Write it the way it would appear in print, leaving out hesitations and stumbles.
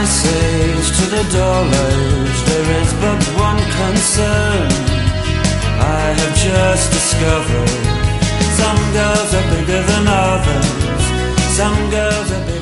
Ice Age to the Dull Age, there is but one concern I have just discovered. Some girls are bigger than others. Some girls are bigger